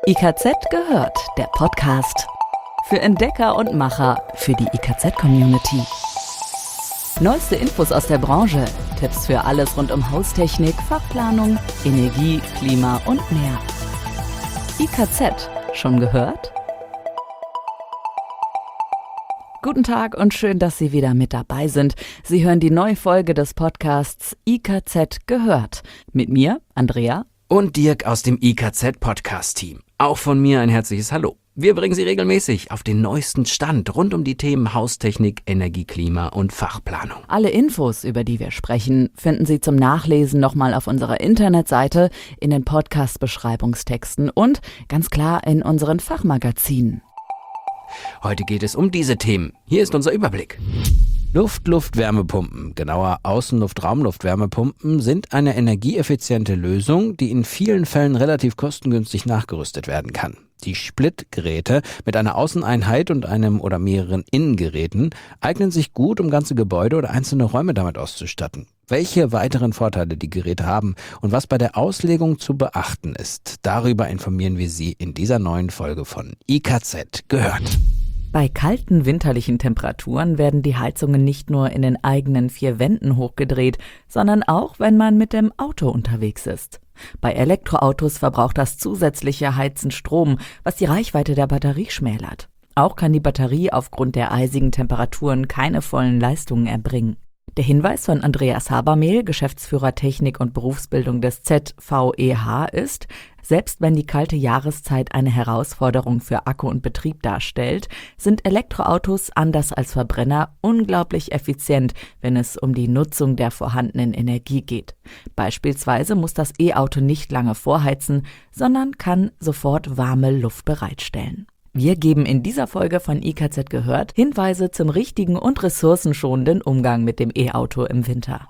IKZ gehört, der Podcast. Für Entdecker und Macher, für die IKZ-Community. Neueste Infos aus der Branche, Tipps für alles rund um Haustechnik, Fachplanung, Energie, Klima und mehr. IKZ, schon gehört? Guten Tag und schön, dass Sie wieder mit dabei sind. Sie hören die neue Folge des Podcasts IKZ gehört. Mit mir, Andrea. Und Dirk aus dem IKZ-Podcast-Team. Auch von mir ein herzliches Hallo. Wir bringen Sie regelmäßig auf den neuesten Stand rund um die Themen Haustechnik, Energie, Klima und Fachplanung. Alle Infos, über die wir sprechen, finden Sie zum Nachlesen nochmal auf unserer Internetseite, in den Podcast-Beschreibungstexten und ganz klar in unseren Fachmagazinen. Heute geht es um diese Themen. Hier ist unser Überblick. Luft-Luft-Wärmepumpen, genauer Außenluft-Raumluft-Wärmepumpen, sind eine energieeffiziente Lösung, die in vielen Fällen relativ kostengünstig nachgerüstet werden kann. Die Split-Geräte mit einer Außeneinheit und einem oder mehreren Innengeräten eignen sich gut, um ganze Gebäude oder einzelne Räume damit auszustatten. Welche weiteren Vorteile die Geräte haben und was bei der Auslegung zu beachten ist, darüber informieren wir Sie in dieser neuen Folge von IKZ gehört. Bei kalten winterlichen Temperaturen werden die Heizungen nicht nur in den eigenen 4 Wänden hochgedreht, sondern auch, wenn man mit dem Auto unterwegs ist. Bei Elektroautos verbraucht das zusätzliche Heizen Strom, was die Reichweite der Batterie schmälert. Auch kann die Batterie aufgrund der eisigen Temperaturen keine vollen Leistungen erbringen. Der Hinweis von Andreas Habermehl, Geschäftsführer Technik und Berufsbildung des ZVEH ist: Selbst wenn die kalte Jahreszeit eine Herausforderung für Akku und Betrieb darstellt, sind Elektroautos anders als Verbrenner unglaublich effizient, wenn es um die Nutzung der vorhandenen Energie geht. Beispielsweise muss das E-Auto nicht lange vorheizen, sondern kann sofort warme Luft bereitstellen. Wir geben in dieser Folge von IKZ gehört Hinweise zum richtigen und ressourcenschonenden Umgang mit dem E-Auto im Winter.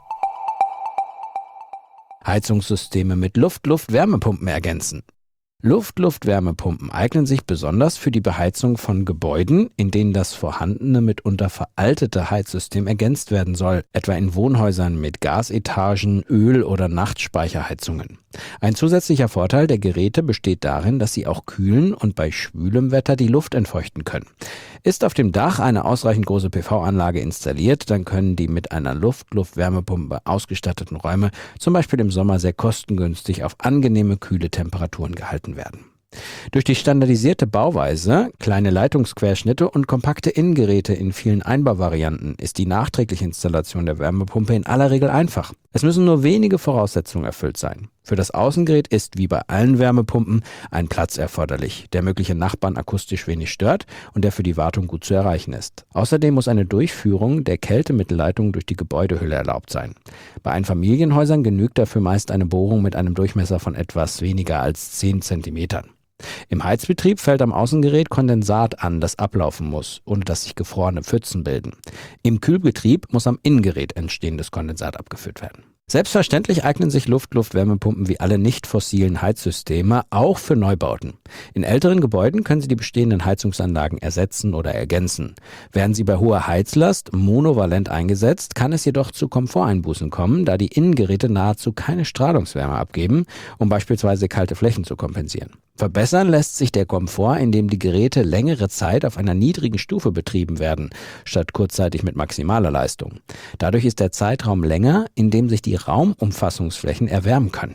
Heizungssysteme mit Luft-Luft-Wärmepumpen ergänzen. Luft-Luft-Wärmepumpen eignen sich besonders für die Beheizung von Gebäuden, in denen das vorhandene, mitunter veraltete Heizsystem ergänzt werden soll, etwa in Wohnhäusern mit Gasetagen, Öl- oder Nachtspeicherheizungen. Ein zusätzlicher Vorteil der Geräte besteht darin, dass sie auch kühlen und bei schwülem Wetter die Luft entfeuchten können. Ist auf dem Dach eine ausreichend große PV-Anlage installiert, dann können die mit einer Luft-Luft-Wärmepumpe ausgestatteten Räume zum Beispiel im Sommer sehr kostengünstig auf angenehme, kühle Temperaturen gehalten werden. Durch die standardisierte Bauweise, kleine Leitungsquerschnitte und kompakte Innengeräte in vielen Einbauvarianten ist die nachträgliche Installation der Wärmepumpe in aller Regel einfach. Es müssen nur wenige Voraussetzungen erfüllt sein. Für das Außengerät ist wie bei allen Wärmepumpen ein Platz erforderlich, der mögliche Nachbarn akustisch wenig stört und der für die Wartung gut zu erreichen ist. Außerdem muss eine Durchführung der Kältemittelleitung durch die Gebäudehülle erlaubt sein. Bei Einfamilienhäusern genügt dafür meist eine Bohrung mit einem Durchmesser von etwas weniger als 10 Zentimetern. Im Heizbetrieb fällt am Außengerät Kondensat an, das ablaufen muss, ohne dass sich gefrorene Pfützen bilden. Im Kühlbetrieb muss am Innengerät entstehendes Kondensat abgeführt werden. Selbstverständlich eignen sich Luft-Luft-Wärmepumpen wie alle nicht fossilen Heizsysteme auch für Neubauten. In älteren Gebäuden können Sie die bestehenden Heizungsanlagen ersetzen oder ergänzen. Werden sie bei hoher Heizlast monovalent eingesetzt, kann es jedoch zu Komforteinbußen kommen, da die Innengeräte nahezu keine Strahlungswärme abgeben, um beispielsweise kalte Flächen zu kompensieren. Verbessern lässt sich der Komfort, indem die Geräte längere Zeit auf einer niedrigen Stufe betrieben werden, statt kurzzeitig mit maximaler Leistung. Dadurch ist der Zeitraum länger, in dem sich die Raumumfassungsflächen erwärmen können.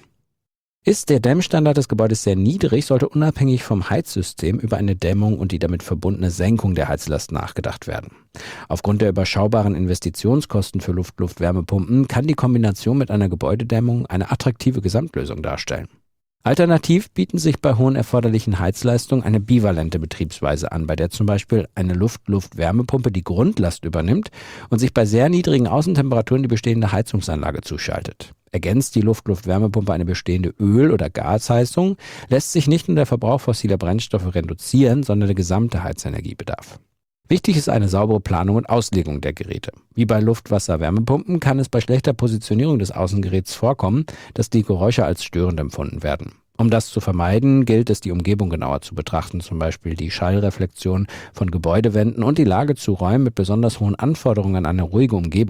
Ist der Dämmstandard des Gebäudes sehr niedrig, sollte unabhängig vom Heizsystem über eine Dämmung und die damit verbundene Senkung der Heizlast nachgedacht werden. Aufgrund der überschaubaren Investitionskosten für Luft-Luft-Wärmepumpen kann die Kombination mit einer Gebäudedämmung eine attraktive Gesamtlösung darstellen. Alternativ bieten sich bei hohen erforderlichen Heizleistungen eine bivalente Betriebsweise an, bei der zum Beispiel eine Luft-Luft-Wärmepumpe die Grundlast übernimmt und sich bei sehr niedrigen Außentemperaturen die bestehende Heizungsanlage zuschaltet. Ergänzt die Luft-Luft-Wärmepumpe eine bestehende Öl- oder Gasheizung, lässt sich nicht nur der Verbrauch fossiler Brennstoffe reduzieren, sondern der gesamte Heizenergiebedarf. Wichtig ist eine saubere Planung und Auslegung der Geräte. Wie bei Luft-Wasser-Wärmepumpen kann es bei schlechter Positionierung des Außengeräts vorkommen, dass die Geräusche als störend empfunden werden. Um das zu vermeiden, gilt es, die Umgebung genauer zu betrachten, zum Beispiel die Schallreflexion von Gebäudewänden und die Lage zu Räumen mit besonders hohen Anforderungen an eine ruhige Umgebung.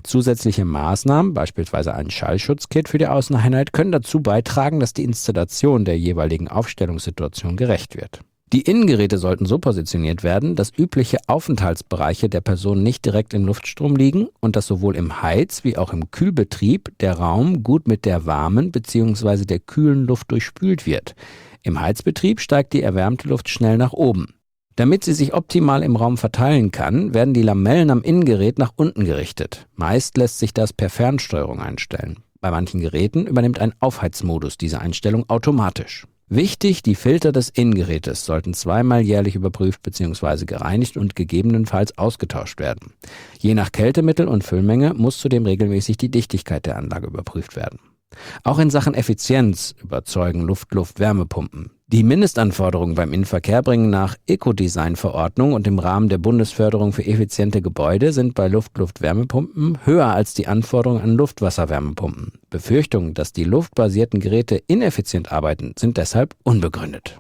Zusätzliche Maßnahmen, beispielsweise ein Schallschutzkit für die Außeneinheit, können dazu beitragen, dass die Installation der jeweiligen Aufstellungssituation gerecht wird. Die Innengeräte sollten so positioniert werden, dass übliche Aufenthaltsbereiche der Person nicht direkt im Luftstrom liegen und dass sowohl im Heiz- wie auch im Kühlbetrieb der Raum gut mit der warmen bzw. der kühlen Luft durchspült wird. Im Heizbetrieb steigt die erwärmte Luft schnell nach oben. Damit sie sich optimal im Raum verteilen kann, werden die Lamellen am Innengerät nach unten gerichtet. Meist lässt sich das per Fernsteuerung einstellen. Bei manchen Geräten übernimmt ein Aufheizmodus diese Einstellung automatisch. Wichtig, die Filter des Innengerätes sollten zweimal jährlich überprüft bzw. gereinigt und gegebenenfalls ausgetauscht werden. Je nach Kältemittel und Füllmenge muss zudem regelmäßig die Dichtigkeit der Anlage überprüft werden. Auch in Sachen Effizienz überzeugen Luft-Luft-Wärmepumpen. Die Mindestanforderungen beim Innenverkehr bringen nach Ecodesign-Verordnung und im Rahmen der Bundesförderung für effiziente Gebäude sind bei Luft-Luft-Wärmepumpen höher als die Anforderungen an Luftwasser-Wärmepumpen. Befürchtungen, dass die luftbasierten Geräte ineffizient arbeiten, sind deshalb unbegründet.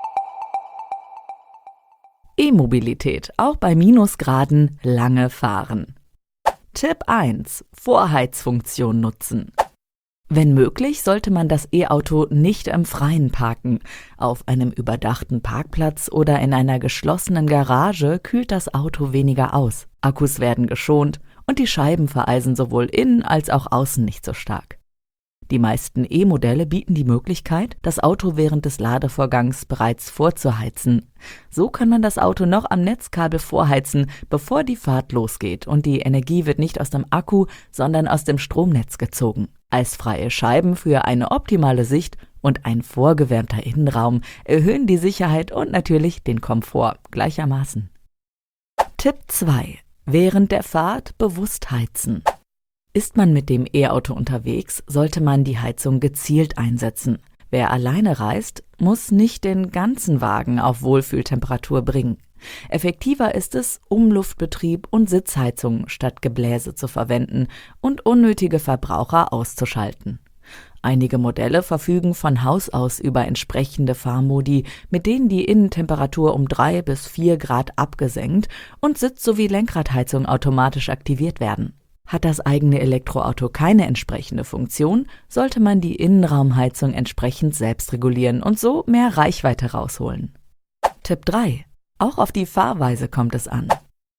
E-Mobilität, auch bei Minusgraden lange fahren. Tipp 1. Vorheizfunktion nutzen. Wenn möglich, sollte man das E-Auto nicht im Freien parken. Auf einem überdachten Parkplatz oder in einer geschlossenen Garage kühlt das Auto weniger aus. Akkus werden geschont und die Scheiben vereisen sowohl innen als auch außen nicht so stark. Die meisten E-Modelle bieten die Möglichkeit, das Auto während des Ladevorgangs bereits vorzuheizen. So kann man das Auto noch am Netzkabel vorheizen, bevor die Fahrt losgeht und die Energie wird nicht aus dem Akku, sondern aus dem Stromnetz gezogen. Eisfreie Scheiben für eine optimale Sicht und ein vorgewärmter Innenraum erhöhen die Sicherheit und natürlich den Komfort gleichermaßen. Tipp 2. Während der Fahrt bewusst heizen. Ist man mit dem E-Auto unterwegs, sollte man die Heizung gezielt einsetzen. Wer alleine reist, muss nicht den ganzen Wagen auf Wohlfühltemperatur bringen. Effektiver ist es, Umluftbetrieb und Sitzheizung statt Gebläse zu verwenden und unnötige Verbraucher auszuschalten. Einige Modelle verfügen von Haus aus über entsprechende Fahrmodi, mit denen die Innentemperatur um 3 bis 4 Grad abgesenkt und Sitz- sowie Lenkradheizung automatisch aktiviert werden. Hat das eigene Elektroauto keine entsprechende Funktion, sollte man die Innenraumheizung entsprechend selbst regulieren und so mehr Reichweite rausholen. Tipp 3. Auch auf die Fahrweise kommt es an.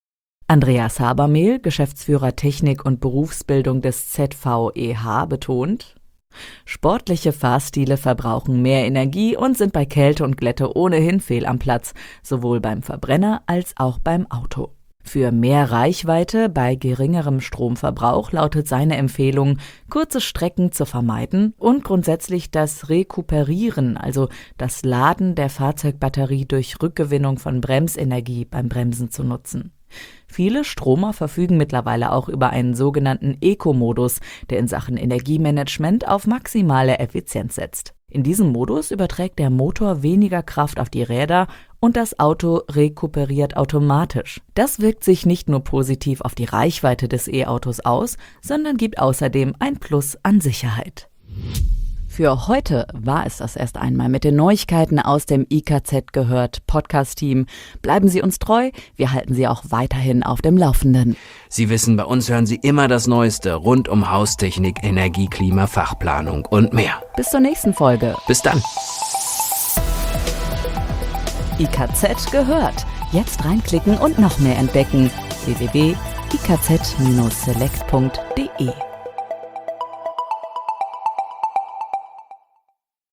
Andreas Habermehl, Geschäftsführer Technik und Berufsbildung des ZVEH, betont: Sportliche Fahrstile verbrauchen mehr Energie und sind bei Kälte und Glätte ohnehin fehl am Platz, sowohl beim Verbrenner als auch beim Auto. Für mehr Reichweite bei geringerem Stromverbrauch lautet seine Empfehlung, kurze Strecken zu vermeiden und grundsätzlich das Rekuperieren, also das Laden der Fahrzeugbatterie durch Rückgewinnung von Bremsenergie beim Bremsen zu nutzen. Viele Stromer verfügen mittlerweile auch über einen sogenannten Eco-Modus, der in Sachen Energiemanagement auf maximale Effizienz setzt. In diesem Modus überträgt der Motor weniger Kraft auf die Räder und das Auto rekuperiert automatisch. Das wirkt sich nicht nur positiv auf die Reichweite des E-Autos aus, sondern gibt außerdem ein Plus an Sicherheit. Für heute war es das erst einmal mit den Neuigkeiten aus dem IKZ gehört Podcast-Team. Bleiben Sie uns treu, wir halten Sie auch weiterhin auf dem Laufenden. Sie wissen, bei uns hören Sie immer das Neueste rund um Haustechnik, Energie, Klima, Fachplanung und mehr. Bis zur nächsten Folge. Bis dann. IKZ gehört. Jetzt reinklicken und noch mehr entdecken. www.ikz-select.de